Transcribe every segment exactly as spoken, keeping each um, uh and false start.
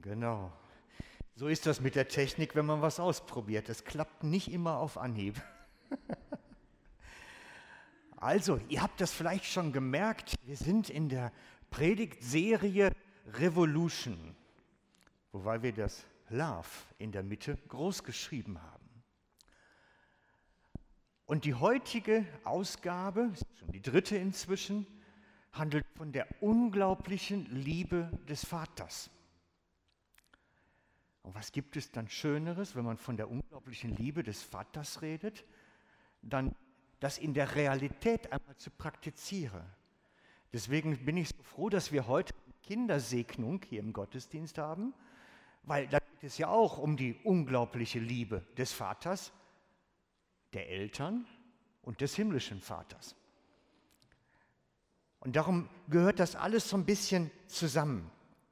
Genau. So ist das mit der Technik, wenn man was ausprobiert. Es klappt nicht immer auf Anhieb. Also, ihr habt das vielleicht schon gemerkt, wir sind in der Predigtserie Revolution, wobei wir das Love in der Mitte groß geschrieben haben. Und die heutige Ausgabe, schon die dritte inzwischen, handelt von der unglaublichen Liebe des Vaters. Und was gibt es dann Schöneres, wenn man von der unglaublichen Liebe des Vaters redet, dann das in der Realität einmal zu praktizieren. Deswegen bin ich so froh, dass wir heute Kindersegnung hier im Gottesdienst haben, weil da geht es ja auch um die unglaubliche Liebe des Vaters, der Eltern und des himmlischen Vaters. Und darum gehört das alles so ein bisschen zusammen.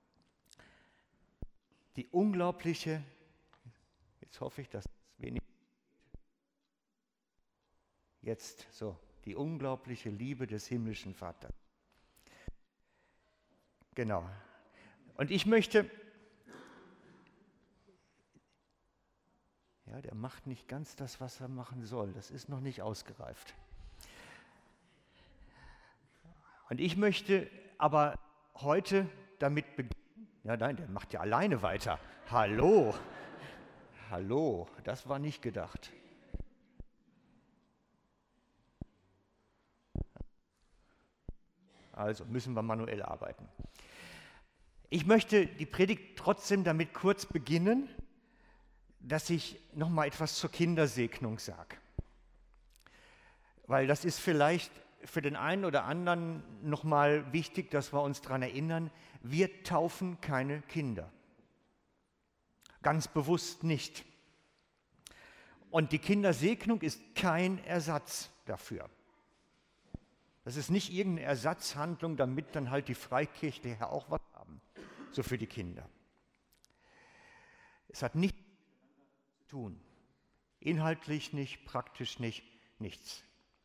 Die unglaubliche, jetzt hoffe ich, dass es wenig, jetzt so, die unglaubliche Liebe des himmlischen Vaters. Genau. Und ich möchte, ja, der macht nicht ganz das, was er machen soll. Das ist noch nicht ausgereift. Und ich möchte aber heute damit beginnen. Ja, nein, der macht ja alleine weiter. Hallo, hallo, das war nicht gedacht. Also müssen wir manuell arbeiten. Ich möchte die Predigt trotzdem damit kurz beginnen, dass ich noch mal etwas zur Kindersegnung sage. Weil das ist vielleicht für den einen oder anderen noch mal wichtig, dass wir uns daran erinnern, wir taufen keine Kinder. Ganz bewusst nicht. Und die Kindersegnung ist kein Ersatz dafür. Das ist nicht irgendeine Ersatzhandlung, damit dann halt die Freikirche auch was haben, so für die Kinder. Es hat nichts zu tun. Inhaltlich nicht, praktisch nicht, nichts.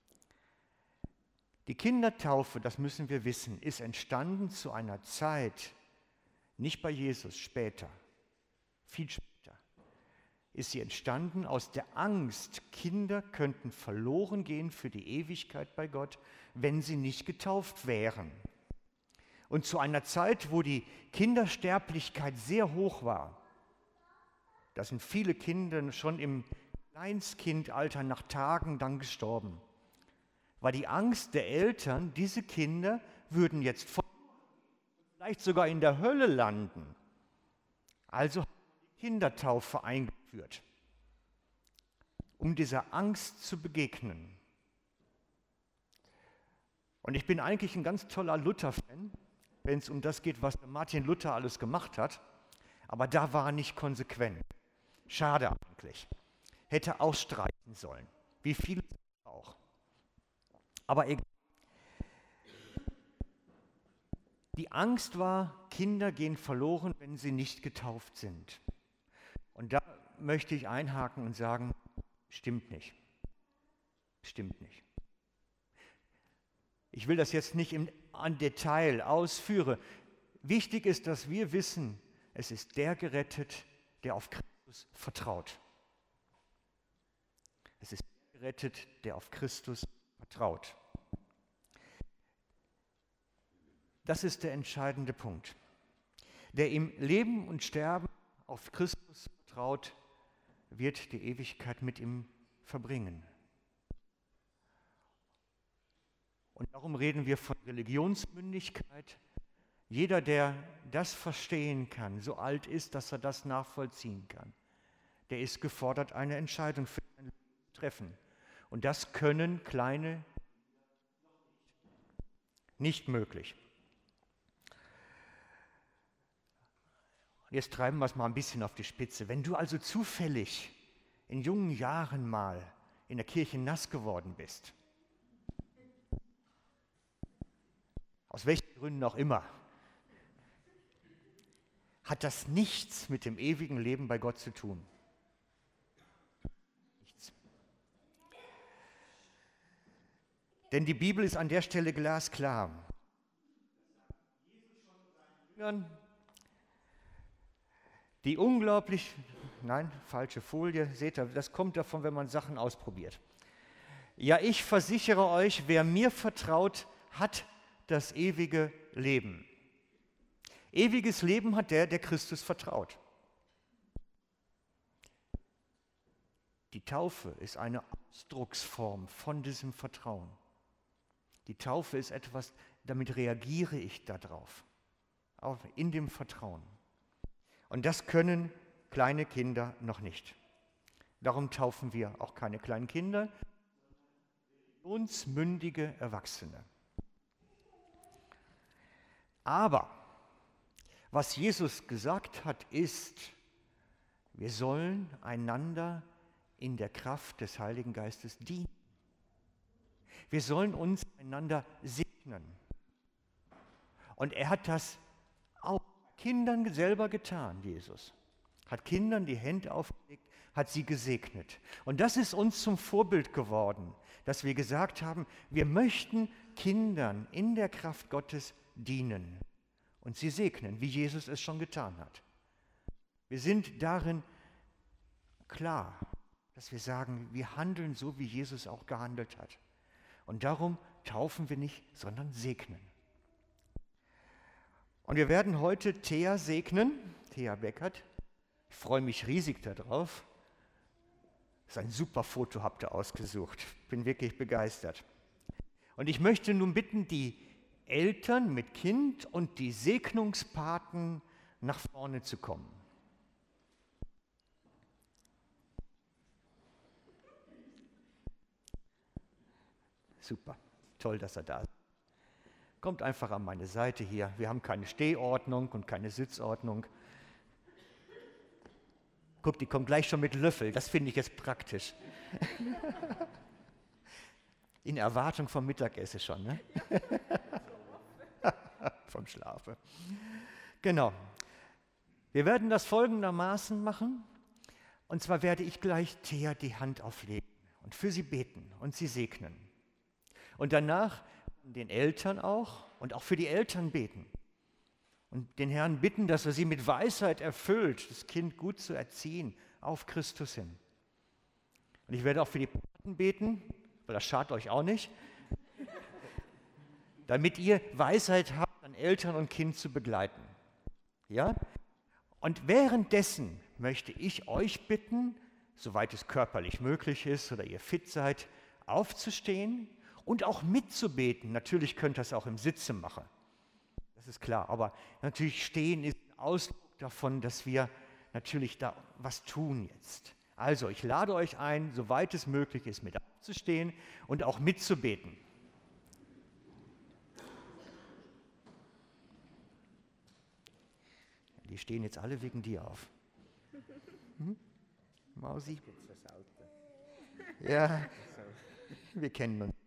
Die Kindertaufe, das müssen wir wissen, ist entstanden zu einer Zeit, nicht bei Jesus, später, viel später, ist sie entstanden aus der Angst, Kinder könnten verloren gehen für die Ewigkeit bei Gott, wenn sie nicht getauft wären. Und zu einer Zeit, wo die Kindersterblichkeit sehr hoch war, da sind viele Kinder schon im Kleinstkindalter nach Tagen dann gestorben, war die Angst der Eltern, diese Kinder würden jetzt vielleicht sogar in der Hölle landen. Also hat man die Kindertaufe eingeführt, um dieser Angst zu begegnen. Und ich bin eigentlich ein ganz toller Luther-Fan, wenn es um das geht, was Martin Luther alles gemacht hat. Aber da war er nicht konsequent. Schade eigentlich. Hätte ausstreichen sollen, wie viele auch. Aber egal. Die Angst war, Kinder gehen verloren, wenn sie nicht getauft sind. Und da möchte ich einhaken und sagen, stimmt nicht. Stimmt nicht. Ich will das jetzt nicht im an Detail ausführen. Wichtig ist, dass wir wissen, es ist der gerettet, der auf Christus vertraut. Es ist der gerettet, der auf Christus vertraut. Das ist der entscheidende Punkt. Der im Leben und Sterben auf Christus vertraut, wird die Ewigkeit mit ihm verbringen. Und darum reden wir von Religionsmündigkeit. Jeder, der das verstehen kann, so alt ist, dass er das nachvollziehen kann, der ist gefordert, eine Entscheidung für sein Leben zu treffen. Und das können kleine nicht möglich. Jetzt treiben wir es mal ein bisschen auf die Spitze. Wenn du also zufällig in jungen Jahren mal in der Kirche nass geworden bist, aus welchen Gründen auch immer, hat das nichts mit dem ewigen Leben bei Gott zu tun. Nichts. Denn die Bibel ist an der Stelle glasklar. die unglaublich, nein, falsche Folie, seht ihr, das kommt davon, wenn man Sachen ausprobiert. Ja, ich versichere euch, wer mir vertraut, hat das ewige Leben. Ewiges Leben hat der, der Christus vertraut. Die Taufe ist eine Ausdrucksform von diesem Vertrauen. Die Taufe ist etwas, damit reagiere ich darauf, auch in dem Vertrauen. Und das können kleine Kinder noch nicht. Darum taufen wir auch keine kleinen Kinder, uns mündige Erwachsene. Aber was Jesus gesagt hat, ist, wir sollen einander in der Kraft des Heiligen Geistes dienen. Wir sollen uns einander segnen. Und er hat das auch Kindern selber getan, Jesus. Hat Kindern die Hände aufgelegt, hat sie gesegnet. Und das ist uns zum Vorbild geworden, dass wir gesagt haben, wir möchten Kindern in der Kraft Gottes dienen und sie segnen, wie Jesus es schon getan hat. Wir sind darin klar, dass wir sagen, wir handeln so, wie Jesus auch gehandelt hat. Und darum taufen wir nicht, sondern segnen. Und wir werden heute Thea segnen, Thea Beckert. Ich freue mich riesig darauf. Das ist ein super Foto, habt ihr ausgesucht. Bin wirklich begeistert. Und ich möchte nun bitten, die Eltern mit Kind und die Segnungspaten nach vorne zu kommen. Super, toll, dass er da ist. Kommt einfach an meine Seite hier. Wir haben keine Stehordnung und keine Sitzordnung. Guck, die kommt gleich schon mit Löffel. Das finde ich jetzt praktisch. In Erwartung vom Mittagessen schon, ne? Vom Schlafe. Genau. Wir werden das folgendermaßen machen. Und zwar werde ich gleich Thea die Hand auflegen und für sie beten und sie segnen. Und danach den Eltern auch und auch für die Eltern beten. Und den Herrn bitten, dass er sie mit Weisheit erfüllt, das Kind gut zu erziehen, auf Christus hin. Und ich werde auch für die Paten beten, weil das schadet euch auch nicht, damit ihr Weisheit habt, an Eltern und Kind zu begleiten. Ja? Und währenddessen möchte ich euch bitten, soweit es körperlich möglich ist oder ihr fit seid, aufzustehen und auch mitzubeten. Natürlich könnt ihr das auch im Sitzen machen. Das ist klar. Aber natürlich stehen ist ein Ausdruck davon, dass wir natürlich da was tun jetzt. Also, ich lade euch ein, soweit es möglich ist, mit aufzustehen und auch mitzubeten. Die stehen jetzt alle wegen dir auf. Hm? Mausi? Ja, wir kennen uns.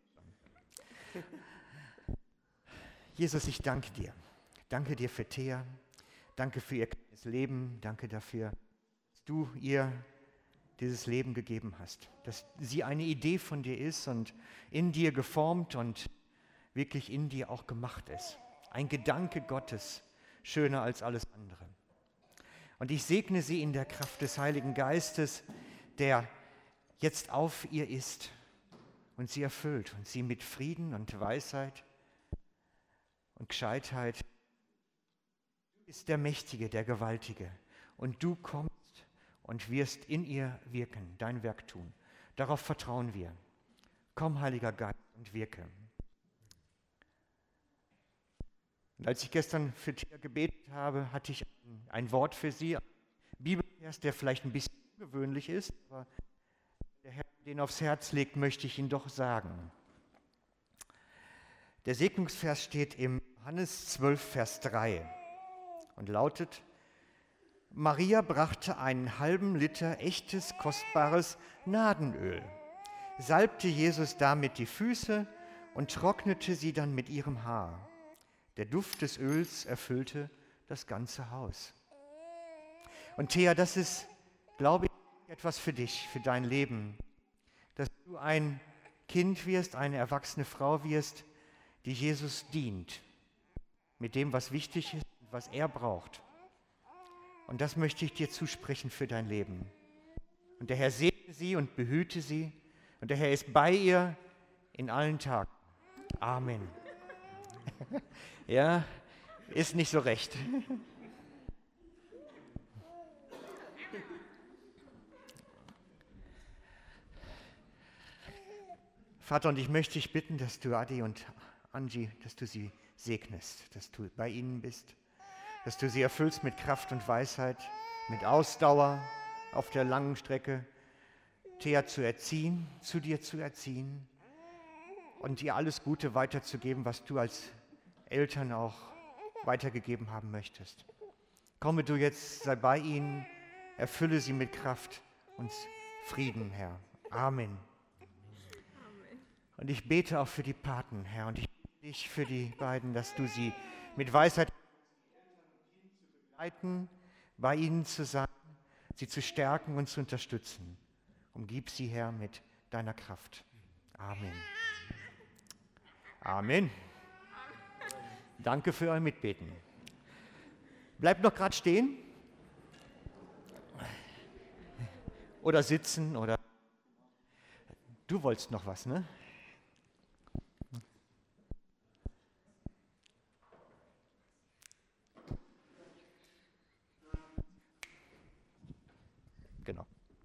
Jesus, ich danke dir. Danke dir für Thea. Danke für ihr kleines Leben. Danke dafür, dass du ihr dieses Leben gegeben hast. Dass sie eine Idee von dir ist und in dir geformt und wirklich in dir auch gemacht ist. Ein Gedanke Gottes, schöner als alles andere. Und ich segne sie in der Kraft des Heiligen Geistes, der jetzt auf ihr ist und sie erfüllt und sie mit Frieden und Weisheit und Gescheitheit. Du bist der Mächtige, der Gewaltige und du kommst und wirst in ihr wirken, dein Werk tun. Darauf vertrauen wir. Komm, Heiliger Geist, und wirke. Und als ich gestern für Thea gebetet habe, hatte ich ein, ein Wort für sie, ein Bibelvers, der vielleicht ein bisschen ungewöhnlich ist, aber der Herr den aufs Herz legt, möchte ich ihn doch sagen. Der Segnungsvers steht im Johannes zwölf, Vers drei und lautet: Maria brachte einen halben Liter echtes, kostbares Nadenöl, salbte Jesus damit die Füße und trocknete sie dann mit ihrem Haar. Der Duft des Öls erfüllte das ganze Haus. Und Thea, das ist, glaube ich, etwas für dich, für dein Leben, dass du ein Kind wirst, eine erwachsene Frau wirst, die Jesus dient, mit dem, was wichtig ist, was er braucht. Und das möchte ich dir zusprechen für dein Leben. Und der Herr segne sie und behüte sie. Und der Herr ist bei ihr in allen Tagen. Amen. Ja, ist nicht so recht. Vater, und ich möchte dich bitten, dass du Adi und Angie, dass du sie segnest, dass du bei ihnen bist, dass du sie erfüllst mit Kraft und Weisheit, mit Ausdauer auf der langen Strecke, Thea zu erziehen, zu dir zu erziehen und ihr alles Gute weiterzugeben, was du als Eltern auch weitergegeben haben möchtest. Komme du jetzt, sei bei ihnen, erfülle sie mit Kraft und Frieden, Herr. Amen. Und ich bete auch für die Paten, Herr, und ich bitte dich für die beiden, dass du sie mit Weisheit begleiten, bei ihnen zu sein, sie zu stärken und zu unterstützen. Umgib sie, Herr, mit deiner Kraft. Amen. Amen. Danke für euer Mitbeten. Bleibt noch gerade stehen oder sitzen oder du wolltest noch was, ne? Genau.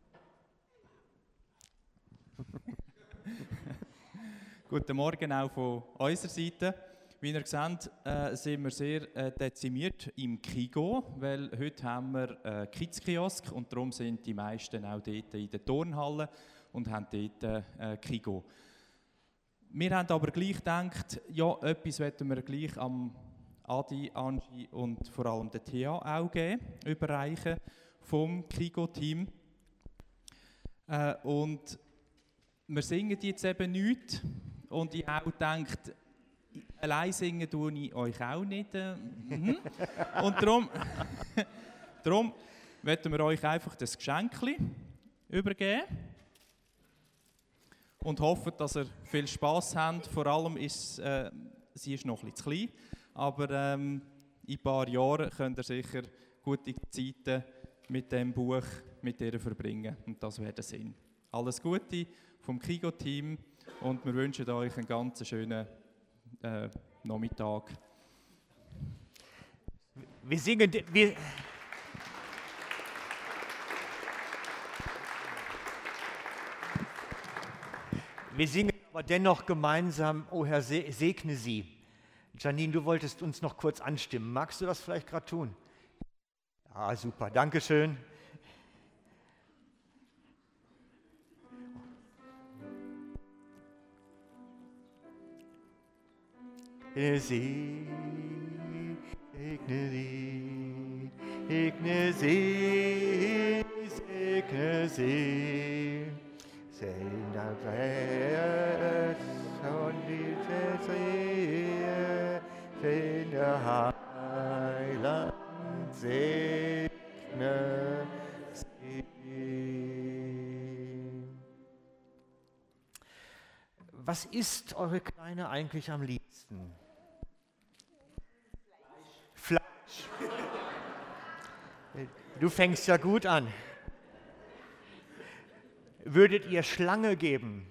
Guten Morgen auch von unserer Seite. Wie ihr seht, äh, sind wir sehr äh, dezimiert im Kigo, weil heute haben wir äh, Kids-Kiosk und darum sind die meisten auch dort in der Turnhalle und haben dort äh, Kigo. Wir haben aber gleich gedacht, ja, etwas wollen wir gleich am Adi, Angie und vor allem der Thea auch geben, überreichen vom Kigo-Team. Äh, und wir singen jetzt eben nichts und ich auch gedacht, allein singen tue ich euch auch nicht. Äh, mhm. Und darum, darum möchten wir euch einfach das Geschenkli übergeben und hoffen, dass ihr viel Spass habt. Vor allem ist äh, sie ist noch ein bisschen zu klein, aber ähm, in ein paar Jahren könnt ihr sicher gute Zeiten mit dem Buch mit ihr verbringen und das wäre der Sinn. Alles Gute vom Kigo-Team und wir wünschen euch einen ganz schönen äh, Nachmittag. Wir singen, wir, wir singen aber dennoch gemeinsam, O Herr, segne sie. Janine, du wolltest uns noch kurz anstimmen. Magst du das vielleicht gerade tun? Ah, super, danke schön. Segne sie, segne sie, segne sie, segne sie, segne Welt und diese Seele, segne Heiland, segne sie. Was isst eure Kleine eigentlich am liebsten? Fleisch. Du fängst ja gut an. Würdet ihr Schlange geben?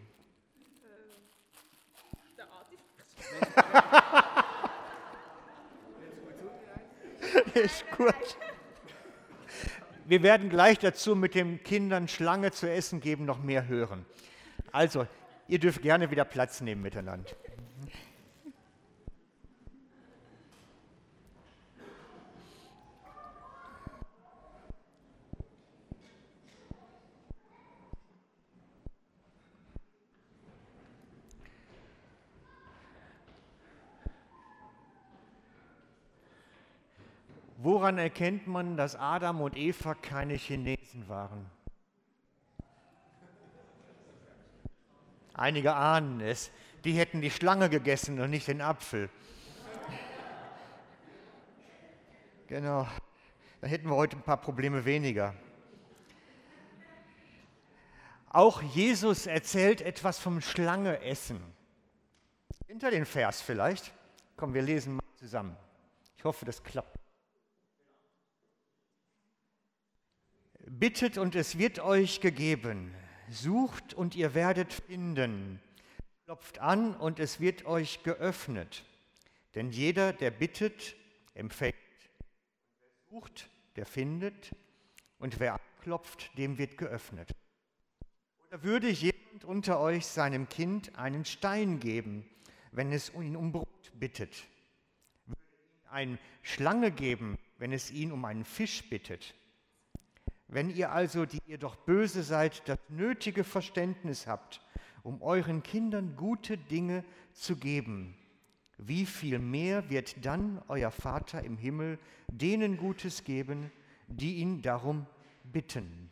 Ist gut. Wir werden gleich dazu mit den Kindern Schlange zu essen geben noch mehr hören. Also, ihr dürft gerne wieder Platz nehmen miteinander. Woran erkennt man, dass Adam und Eva keine Chinesen waren? Einige ahnen es. Die hätten die Schlange gegessen und nicht den Apfel. Genau. Dann hätten wir heute ein paar Probleme weniger. Auch Jesus erzählt etwas vom Schlangeessen. Hinter den Vers vielleicht. Komm, wir lesen mal zusammen. Ich hoffe, das klappt. Bittet und es wird euch gegeben. Sucht und ihr werdet finden. Klopft an und es wird euch geöffnet. Denn jeder, der bittet, empfängt. Wer sucht, der findet. Und wer anklopft, dem wird geöffnet. Oder würde jemand unter euch seinem Kind einen Stein geben, wenn es ihn um Brot bittet? Würde ihm eine Schlange geben, wenn es ihn um einen Fisch bittet? Wenn ihr also, die ihr doch böse seid, das nötige Verständnis habt, um euren Kindern gute Dinge zu geben, wie viel mehr wird dann euer Vater im Himmel denen Gutes geben, die ihn darum bitten?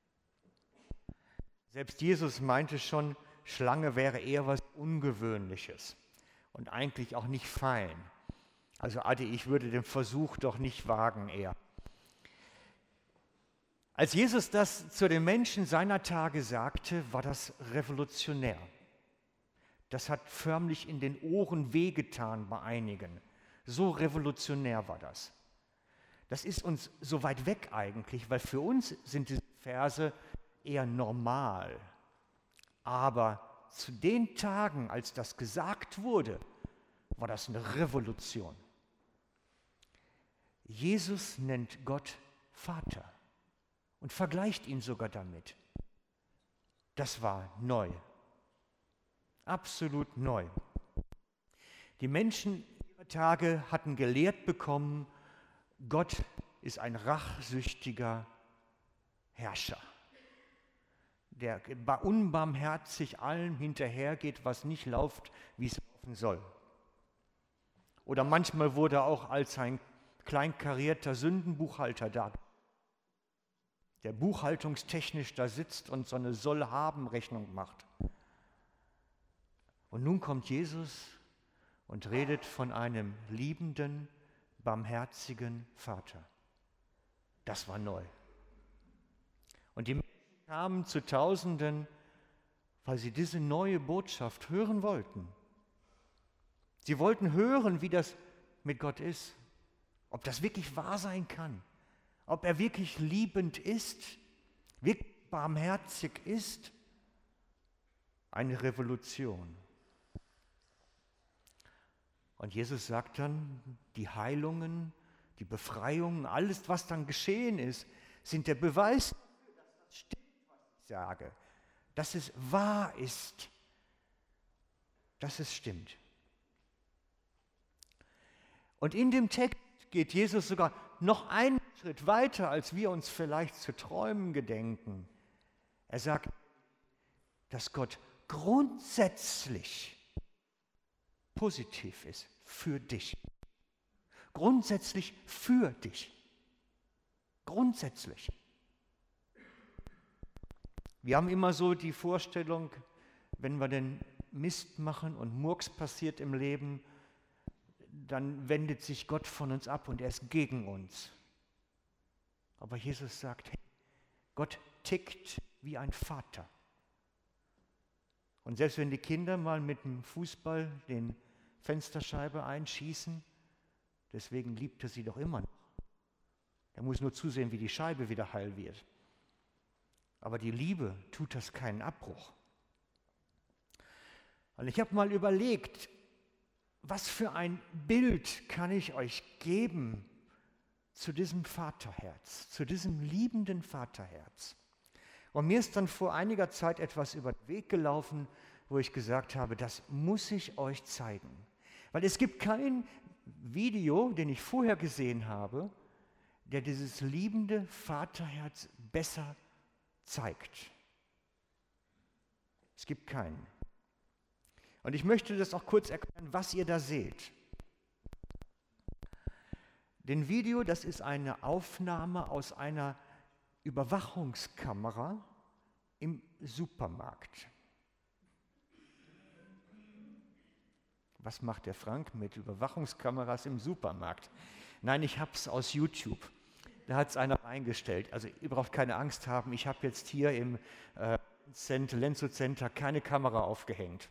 Selbst Jesus meinte schon, Schlange wäre eher was Ungewöhnliches und eigentlich auch nicht fein. Also Adi, ich würde den Versuch doch nicht wagen eher. Als Jesus das zu den Menschen seiner Tage sagte, war das revolutionär. Das hat förmlich in den Ohren wehgetan bei einigen. So revolutionär war das. Das ist uns so weit weg eigentlich, weil für uns sind diese Verse eher normal. Aber zu den Tagen, als das gesagt wurde, war das eine Revolution. Jesus nennt Gott Vater und vergleicht ihn sogar damit. Das war neu. Absolut neu. Die Menschen ihrer Tage hatten gelehrt bekommen, Gott ist ein rachsüchtiger Herrscher, der unbarmherzig allem hinterhergeht, was nicht läuft, wie es laufen soll. Oder manchmal wurde er auch als ein kleinkarierter Sündenbuchhalter dargestellt, der buchhaltungstechnisch da sitzt und so eine Soll-Haben-Rechnung macht. Und nun kommt Jesus und redet von einem liebenden, barmherzigen Vater. Das war neu. Und die Menschen kamen zu Tausenden, weil sie diese neue Botschaft hören wollten. Sie wollten hören, wie das mit Gott ist, ob das wirklich wahr sein kann, ob er wirklich liebend ist, wirklich barmherzig ist. Eine Revolution. Und Jesus sagt dann, die Heilungen, die Befreiungen, alles, was dann geschehen ist, sind der Beweis dafür, dass das stimmt, was ich sage, dass es wahr ist, dass es stimmt. Und in dem Text geht Jesus sogar noch einen Schritt weiter, als wir uns vielleicht zu träumen gedenken. Er sagt, dass Gott grundsätzlich positiv ist für dich. Grundsätzlich für dich. Grundsätzlich. Wir haben immer so die Vorstellung, wenn wir den Mist machen und Murks passiert im Leben, dann wendet sich Gott von uns ab und er ist gegen uns. Aber Jesus sagt, hey, Gott tickt wie ein Vater. Und selbst wenn die Kinder mal mit dem Fußball den Fensterscheibe einschießen, deswegen liebt er sie doch immer noch. Er muss nur zusehen, wie die Scheibe wieder heil wird. Aber die Liebe tut das keinen Abbruch. Und ich habe mal überlegt, was für ein Bild kann ich euch geben zu diesem Vaterherz, zu diesem liebenden Vaterherz. Und mir ist dann vor einiger Zeit etwas über den Weg gelaufen, wo ich gesagt habe, das muss ich euch zeigen. Weil es gibt kein Video, den ich vorher gesehen habe, der dieses liebende Vaterherz besser zeigt. Es gibt keinen. Und ich möchte das auch kurz erklären, was ihr da seht. Den Video, das ist eine Aufnahme aus einer Überwachungskamera im Supermarkt. Was macht der Frank mit Überwachungskameras im Supermarkt? Nein, ich habe es aus YouTube. Da hat es einer eingestellt. Also ihr braucht keine Angst haben, ich habe jetzt hier im äh, Lenzo Center keine Kamera aufgehängt.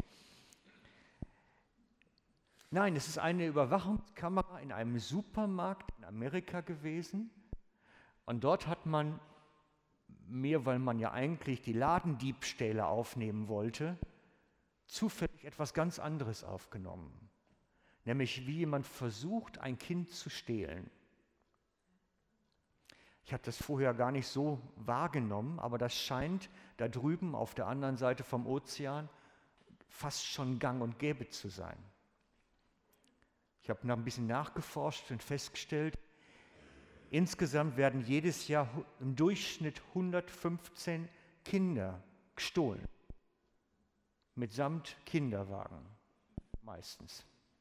Nein, es ist eine Überwachungskamera in einem Supermarkt in Amerika gewesen. Und dort hat man mehr weil man ja eigentlich die Ladendiebstähle aufnehmen wollte, zufällig etwas ganz anderes aufgenommen. Nämlich wie jemand versucht, ein Kind zu stehlen. Ich habe das vorher gar nicht so wahrgenommen, aber das scheint da drüben auf der anderen Seite vom Ozean fast schon gang und gäbe zu sein. Ich habe noch ein bisschen nachgeforscht und festgestellt, insgesamt werden jedes Jahr im Durchschnitt hundertfünfzehn Kinder gestohlen. Mitsamt Kinderwagen meistens.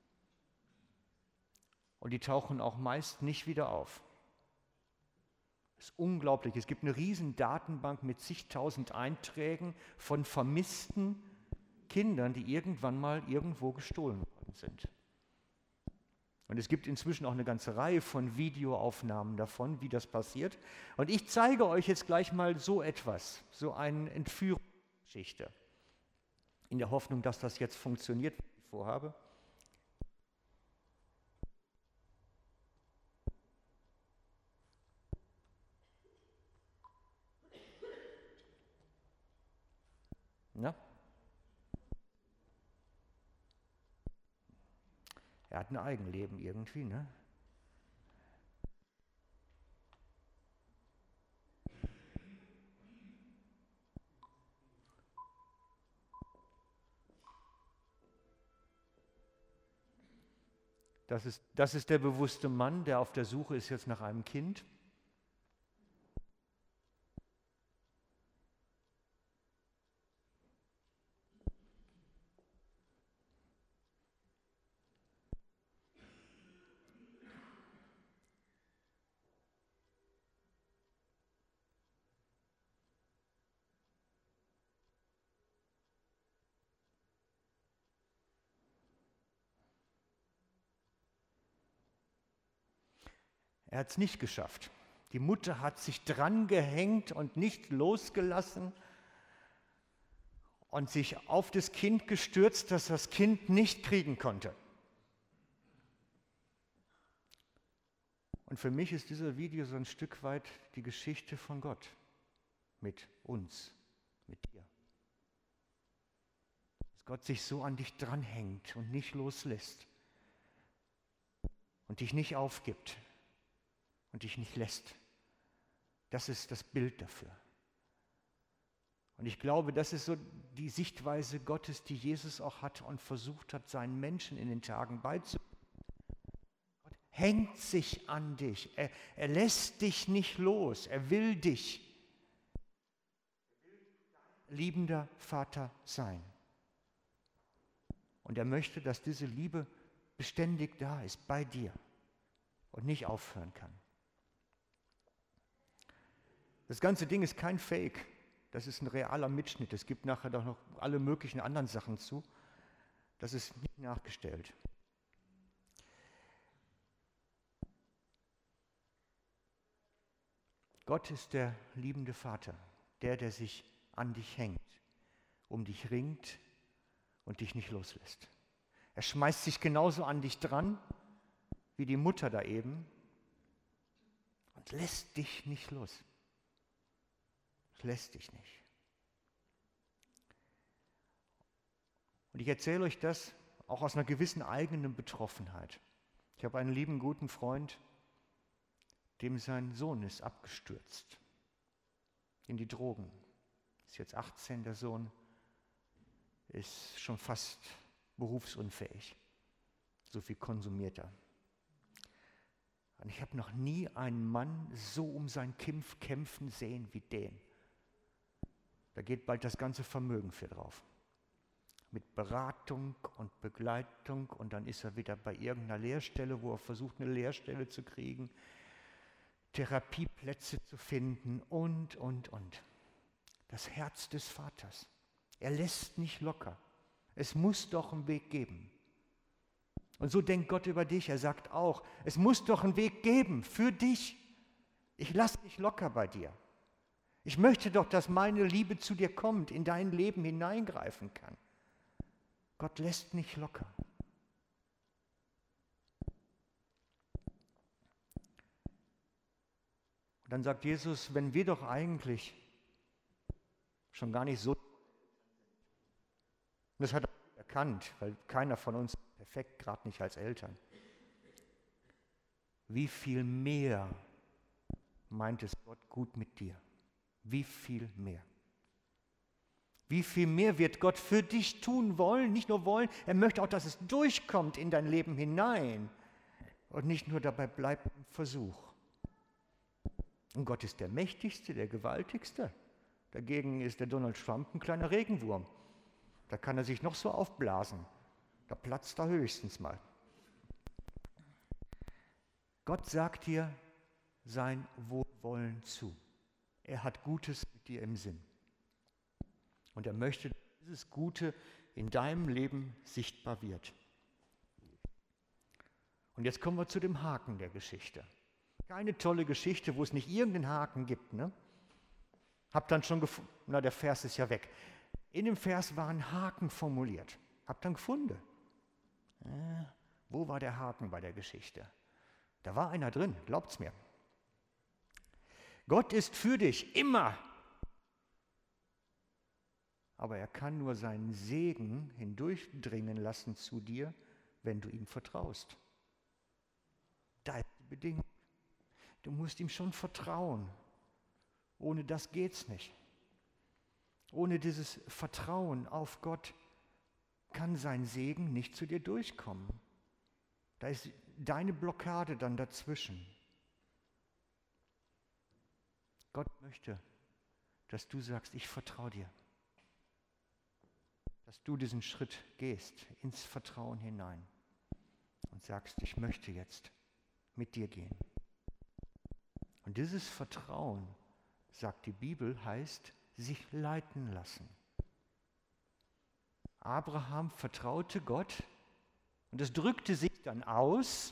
Und die tauchen auch meist nicht wieder auf. Das ist unglaublich. Es gibt eine riesen Datenbank mit zigtausend Einträgen von vermissten Kindern, die irgendwann mal irgendwo gestohlen worden sind. Und es gibt inzwischen auch eine ganze Reihe von Videoaufnahmen davon, wie das passiert. Und ich zeige euch jetzt gleich mal so etwas, so eine Entführungsgeschichte, in der Hoffnung, dass das jetzt funktioniert, was ich vorhabe. Na? Er hat ein Eigenleben irgendwie, ne? Das ist, das ist der bewusste Mann, der auf der Suche ist jetzt nach einem Kind. Er hat es nicht geschafft. Die Mutter hat sich dran gehängt und nicht losgelassen und sich auf das Kind gestürzt, das das Kind nicht kriegen konnte. Und für mich ist dieses Video so ein Stück weit die Geschichte von Gott mit uns, mit dir. Dass Gott sich so an dich dranhängt und nicht loslässt und dich nicht aufgibt und dich nicht lässt. Das ist das Bild dafür. Und ich glaube, das ist so die Sichtweise Gottes, die Jesus auch hat und versucht hat, seinen Menschen in den Tagen beizubringen. Gott hängt sich an dich. Er, er lässt dich nicht los. Er will dich. Er will dein liebender Vater sein. Und er möchte, dass diese Liebe beständig da ist, bei dir und nicht aufhören kann. Das ganze Ding ist kein Fake, das ist ein realer Mitschnitt. Es gibt nachher doch noch alle möglichen anderen Sachen zu. Das ist nicht nachgestellt. Gott ist der liebende Vater, der, der sich an dich hängt, um dich ringt und dich nicht loslässt. Er schmeißt sich genauso an dich dran, wie die Mutter da eben, und lässt dich nicht los. Lässt dich nicht. Und ich erzähle euch das auch aus einer gewissen eigenen Betroffenheit. Ich habe einen lieben, guten Freund, dem sein Sohn ist abgestürzt in die Drogen. Ist jetzt achtzehn, der Sohn, ist schon fast berufsunfähig. So viel konsumiert er. Und ich habe noch nie einen Mann so um sein Kind kämpfen sehen wie den. Da geht bald das ganze Vermögen für drauf. Mit Beratung und Begleitung und dann ist er wieder bei irgendeiner Lehrstelle, wo er versucht, eine Lehrstelle zu kriegen, Therapieplätze zu finden und, und, und. Das Herz des Vaters. Er lässt nicht locker. Es muss doch einen Weg geben. Und so denkt Gott über dich. Er sagt auch, es muss doch einen Weg geben für dich. Ich lasse nicht locker bei dir. Ich möchte doch, dass meine Liebe zu dir kommt, in dein Leben hineingreifen kann. Gott lässt nicht locker. Und dann sagt Jesus, wenn wir doch eigentlich schon gar nicht so, und das hat er erkannt, weil keiner von uns ist perfekt, gerade nicht als Eltern. Wie viel mehr meint es Gott gut mit dir? Wie viel mehr? Wie viel mehr wird Gott für dich tun wollen? Nicht nur wollen, er möchte auch, dass es durchkommt in dein Leben hinein und nicht nur dabei bleibt im Versuch. Und Gott ist der Mächtigste, der Gewaltigste. Dagegen ist der Donald Trump ein kleiner Regenwurm. Da kann er sich noch so aufblasen. Da platzt er höchstens mal. Gott sagt dir sein Wohlwollen zu. Er hat Gutes mit dir im Sinn. Und er möchte, dass dieses Gute in deinem Leben sichtbar wird. Und jetzt kommen wir zu dem Haken der Geschichte. Keine tolle Geschichte, wo es nicht irgendeinen Haken gibt. Ne? Hab dann schon gefunden, na der Vers ist ja weg. In dem Vers war ein Haken formuliert. Hab dann gefunden. Äh, wo war der Haken bei der Geschichte? Da war einer drin, glaubt's mir. Gott ist für dich immer. Aber er kann nur seinen Segen hindurchdringen lassen zu dir, wenn du ihm vertraust. Da ist die Bedingung. Du musst ihm schon vertrauen. Ohne das geht's nicht. Ohne dieses Vertrauen auf Gott kann sein Segen nicht zu dir durchkommen. Da ist deine Blockade dann dazwischen. Gott möchte, dass du sagst, ich vertraue dir. Dass du diesen Schritt gehst ins Vertrauen hinein und sagst, ich möchte jetzt mit dir gehen. Und dieses Vertrauen, sagt die Bibel, heißt sich leiten lassen. Abraham vertraute Gott und es drückte sich dann aus,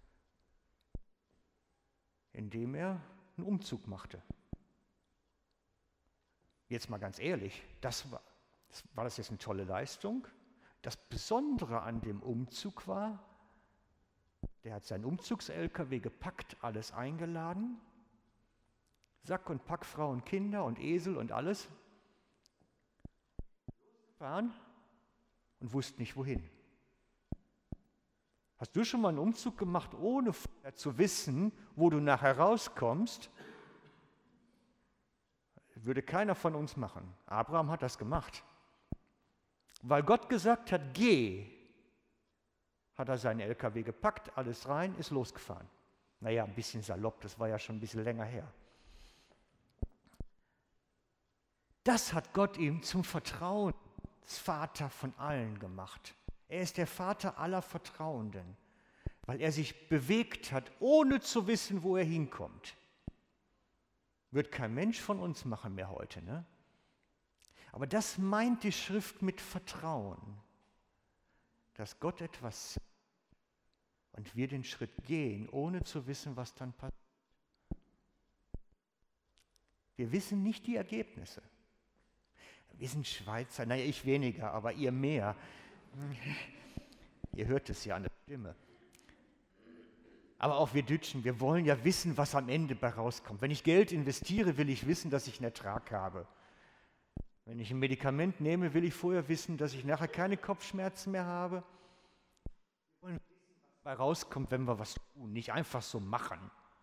indem er einen Umzug machte. Jetzt mal ganz ehrlich, das war, war das jetzt eine tolle Leistung? Das Besondere an dem Umzug war, der hat seinen Umzugs-L K W gepackt, alles eingeladen, Sack und Pack, Frau und Kinder und Esel und alles, fahren und wussten nicht wohin. Hast du schon mal einen Umzug gemacht, ohne vorher zu wissen, wo du nachher rauskommst? Würde keiner von uns machen. Abraham hat das gemacht. Weil Gott gesagt hat, geh, hat er seinen L K W gepackt, alles rein, ist losgefahren. Naja, ein bisschen salopp, das war ja schon ein bisschen länger her. Das hat Gott ihm zum Vertrauensvater von allen gemacht. Er ist der Vater aller Vertrauenden, weil er sich bewegt hat, ohne zu wissen, wo er hinkommt. Wird kein Mensch von uns machen mehr heute, ne? Aber das meint die Schrift mit Vertrauen, dass Gott etwas sagt und wir den Schritt gehen, ohne zu wissen, was dann passiert. Wir wissen nicht die Ergebnisse. Wir sind Schweizer, naja, ich weniger, aber ihr mehr. Ihr hört es ja an der Stimme. Aber auch wir Deutschen, wir wollen ja wissen, was am Ende bei rauskommt. Wenn ich Geld investiere, will ich wissen, dass ich einen Ertrag habe. Wenn ich ein Medikament nehme, will ich vorher wissen, dass ich nachher keine Kopfschmerzen mehr habe. Wir wollen wissen, was dabei rauskommt, wenn wir was tun, nicht einfach so machen.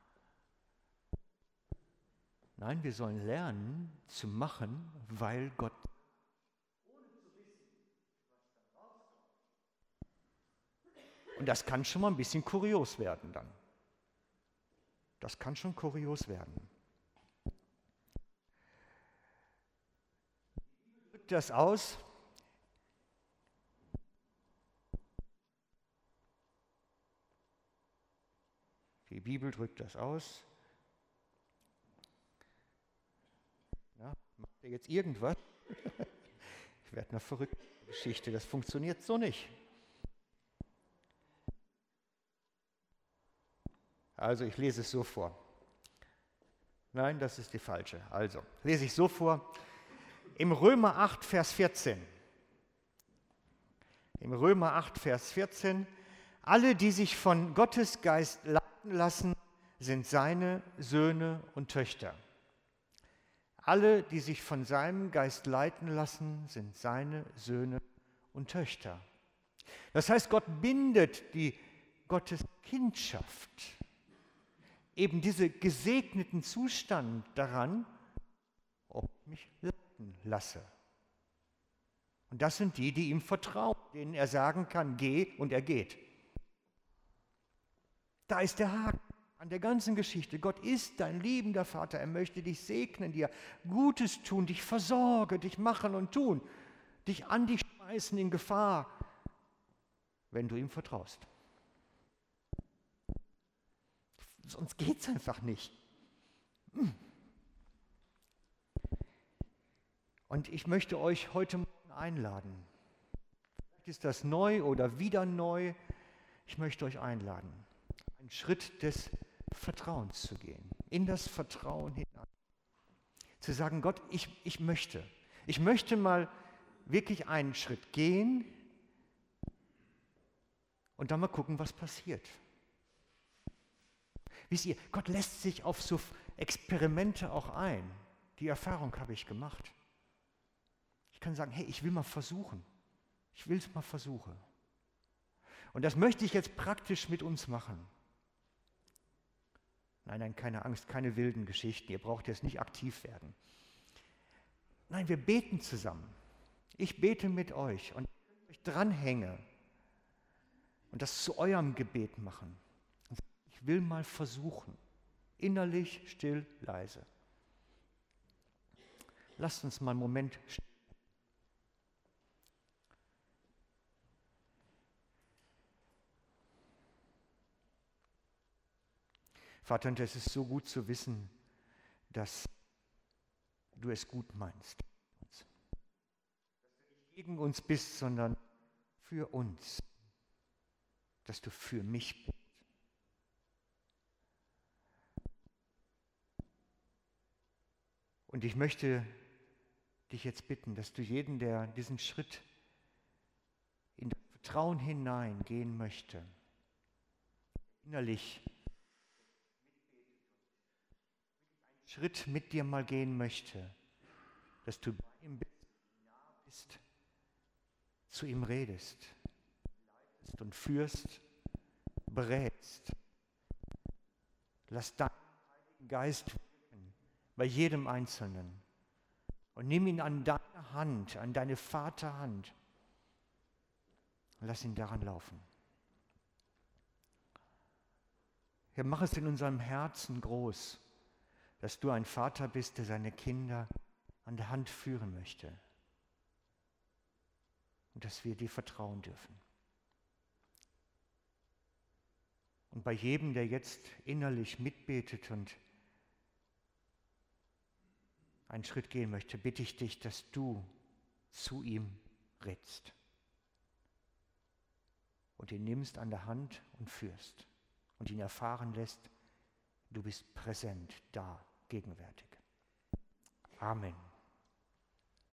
Nein, wir sollen lernen zu machen, weil Gott, ohne zu wissen, was da rauskommt. Und das kann schon mal ein bisschen kurios werden dann. Das kann schon kurios werden. Wie drückt das aus? Die Bibel drückt das aus. Ja, macht ihr jetzt irgendwas? Ich werde eine verrückte Geschichte, das funktioniert so nicht. Also ich lese es so vor. Nein, das ist die falsche. Also lese ich so vor. Im Römer acht, Vers vierzehn. Im Römer acht, Vers vierzehn. Alle, die sich von Gottes Geist leiten lassen, sind seine Söhne und Töchter. Alle, die sich von seinem Geist leiten lassen, sind seine Söhne und Töchter. Das heißt, Gott bindet die Gotteskindschaft, eben diese gesegneten Zustand daran, ob ich mich leiten lasse. Und das sind die, die ihm vertrauen, denen er sagen kann, geh, und er geht. Da ist der Haken an der ganzen Geschichte. Gott ist dein liebender Vater. Er möchte dich segnen, dir Gutes tun, dich versorgen, dich machen und tun, dich an dich schmeißen in Gefahr, wenn du ihm vertraust. Sonst geht es einfach nicht. Und ich möchte euch heute Morgen einladen. Vielleicht ist das neu oder wieder neu. Ich möchte euch einladen, einen Schritt des Vertrauens zu gehen, in das Vertrauen hinein. Zu sagen, Gott, ich, ich möchte, ich möchte mal wirklich einen Schritt gehen und dann mal gucken, was passiert. Wisst ihr, Gott lässt sich auf so Experimente auch ein. Die Erfahrung habe ich gemacht. Ich kann sagen, hey, ich will mal versuchen. Ich will es mal versuchen. Und das möchte ich jetzt praktisch mit uns machen. Nein, nein, keine Angst, keine wilden Geschichten. Ihr braucht jetzt nicht aktiv werden. Nein, wir beten zusammen. Ich bete mit euch und ich dranhänge und das zu eurem Gebet machen. Ich will mal versuchen, innerlich, still, leise. Lasst uns mal einen Moment stehen. Vater, und es ist so gut zu wissen, dass du es gut meinst. Dass du nicht gegen uns bist, sondern für uns. Dass du für mich bist. Und ich möchte dich jetzt bitten, dass du jeden, der diesen Schritt in das Vertrauen hineingehen möchte, innerlich einen Schritt mit dir mal gehen möchte, dass du bei ihm bist, nah bist, zu ihm redest, leitest und führst, berätst. Lass deinen Heiligen Geist bei jedem Einzelnen. Und nimm ihn an deine Hand, an deine Vaterhand. Und lass ihn daran laufen. Herr, mach es in unserem Herzen groß, dass du ein Vater bist, der seine Kinder an der Hand führen möchte. Und dass wir dir vertrauen dürfen. Und bei jedem, der jetzt innerlich mitbetet und einen Schritt gehen möchte, bitte ich dich, dass du zu ihm rätst und ihn nimmst an der Hand und führst und ihn erfahren lässt, du bist präsent, da, gegenwärtig. Amen.